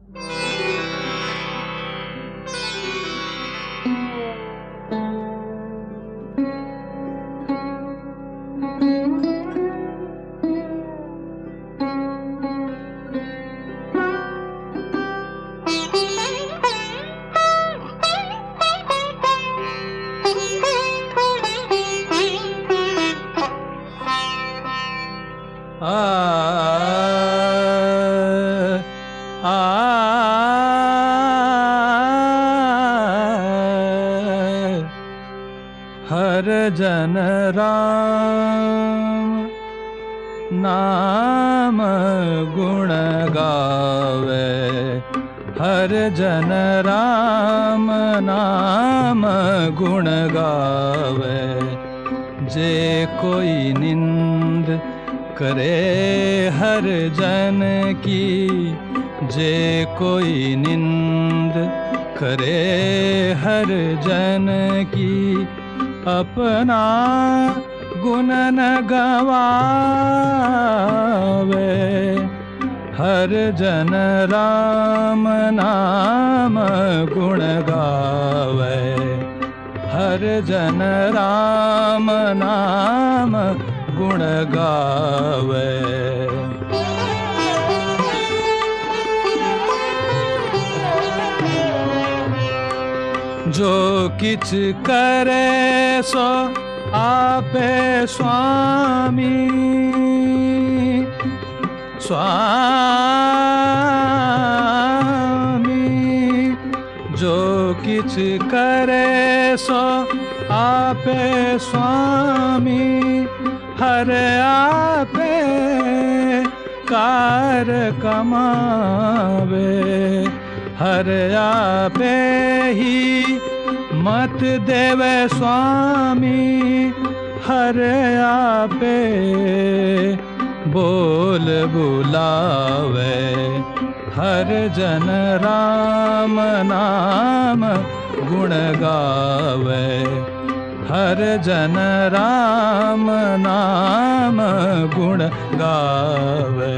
हर जन राम नाम गुण गावे, हर जन राम नाम गुण गावे। जे कोई निंद करे हर जन की, जे कोई निंद करे हर जन की, अपना गुण न गवावे। हर जन राम नाम गुण गावे, हर जन राम नाम गुण गावे। जो किछ करे सो आपे स्वामी, स्वामी। जो किछ करे सो आपे स्वामी, हर आपे कार कमावे। हर आपे ही मत देवे स्वामी, हर आपे बोल बुलावे। हर जन राम नाम गुण गावे, हर जन राम नाम गुण गावे।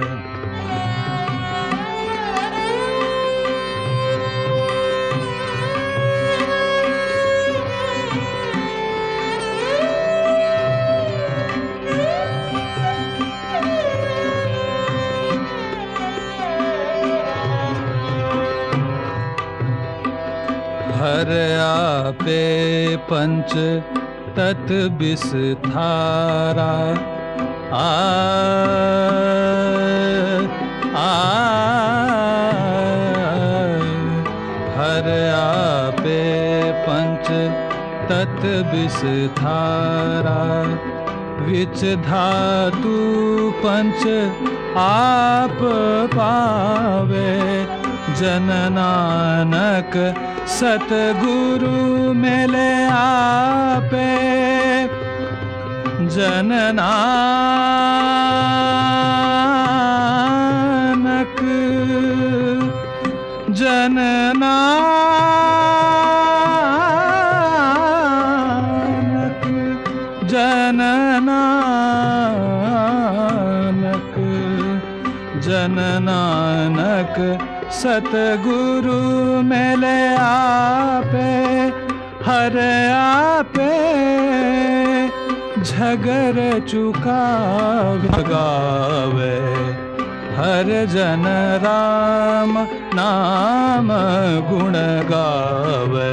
हर आपे पंच तत् विस्तारा, हर आपे पंच तत् विस्तारा। विच धातु पंच आप पावे, जन नानक सतगुरु मिले आपे। जन नानक, जन नानक, जन नानक, जन नानक सतगुरु मिले आपे। हर आपे झगर चुका भगावे। हर जन राम नाम गुण गावे।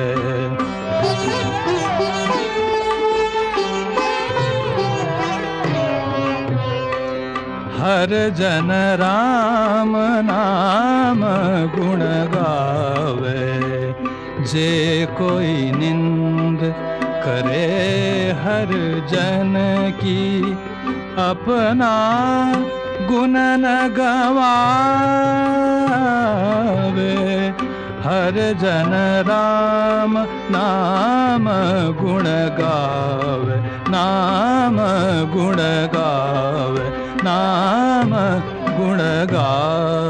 हर जन राम नाम गुण गावे। जे कोई निंद करे हर जन की, अपना गुण न गवावे। हर जन राम नाम गुण गावे, नाम गुण गावे, नाम गुण गावे।